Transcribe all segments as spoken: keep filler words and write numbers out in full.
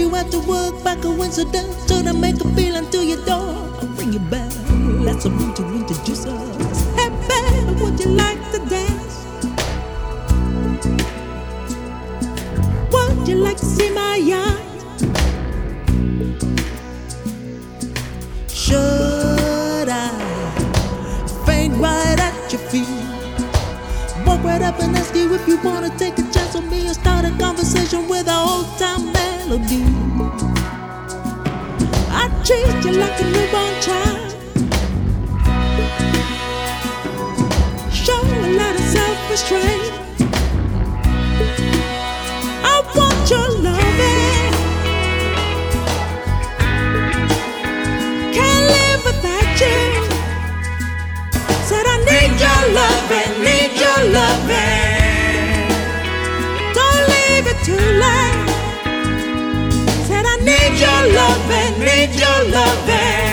you after work by coincidence, so to make a feeling through your door. I'll ring you back, let someone to introduce us. Hey baby, would you like to dance? Would you like to see my yacht? Should I faint right at your feet? Walk right up and ask you if you wanna take a chance on me, or start a conversation with an old-time melody. I treat you like a newborn child, show a lot of self-restraint. I want your loving, can't live without you. Said I need your loving, need your loving, don't leave it too late. Said I need your loving, need your loving.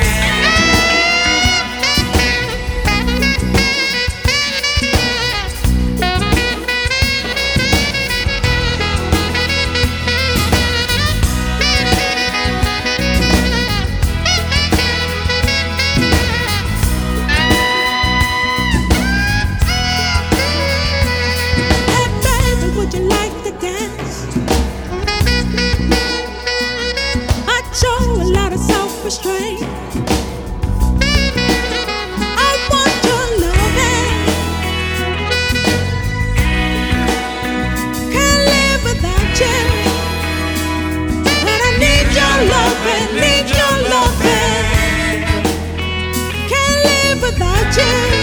Would you like to dance? I show a lot of self-restraint. I want your loving, can't live without you. But I need your loving, need your loving, can't live without you.